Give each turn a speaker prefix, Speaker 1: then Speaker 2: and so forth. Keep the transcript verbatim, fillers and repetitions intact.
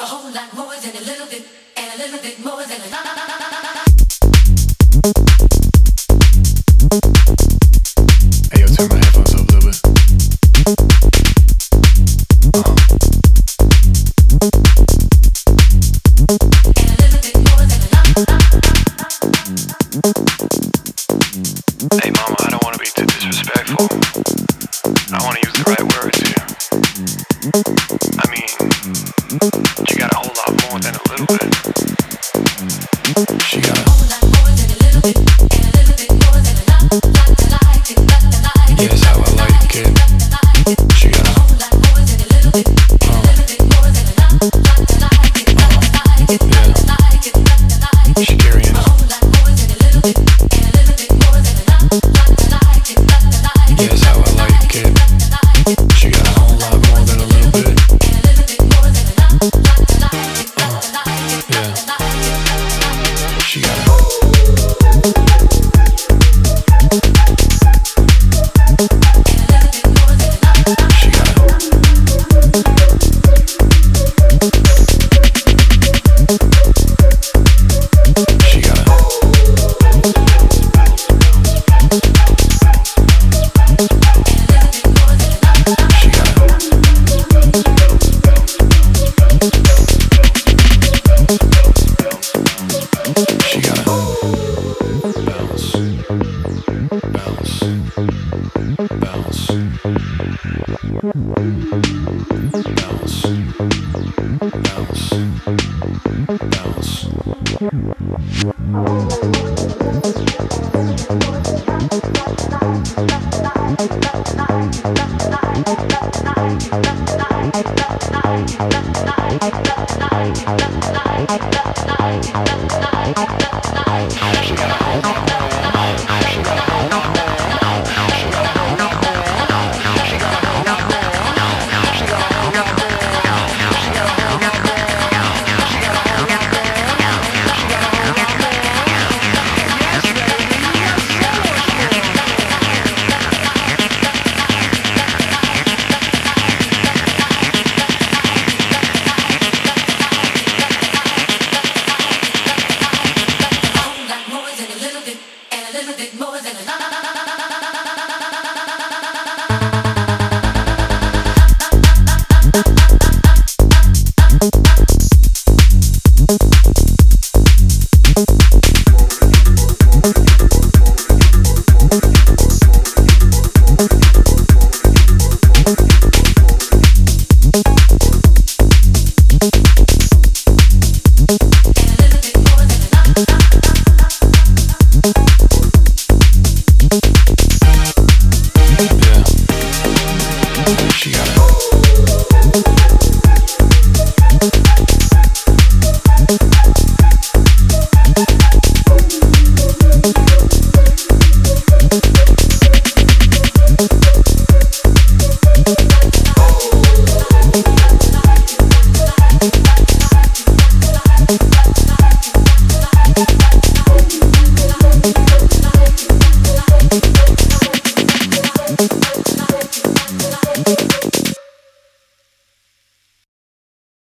Speaker 1: A whole lot more than a little bit, and a little bit more than a lot.
Speaker 2: Hey, yo, turn my headphones up a little bit. Uh-huh.
Speaker 1: And a little bit more than a lot.
Speaker 2: Hey, mama, I don't want to be too disrespectful. I want to use the right words here. I mean, you got a whole lot more than a little bit. She got a
Speaker 1: whole lot more than a little bit, and a little bit more than a lot. Like I like it, like I like it.
Speaker 2: yes, how I like it. She got a
Speaker 1: whole lot more than a little bit, and a little bit more than a lot. Like I like it, like I like it, like I like it, like I like it.
Speaker 2: she carrying
Speaker 1: A
Speaker 2: on.
Speaker 1: whole lot more than a little bit, and a little bit more than a lot. Like I like it, like I like it.
Speaker 2: Yes, how I like it. She got a whole lot more than a little bit.
Speaker 1: And a little bit more than a lot. Like I like it, like I like it,
Speaker 2: Yeah.
Speaker 1: like I like it.
Speaker 2: She got a She got a She got a She got a She got a bounce, bounce, bounce, bounce, yeah. She got a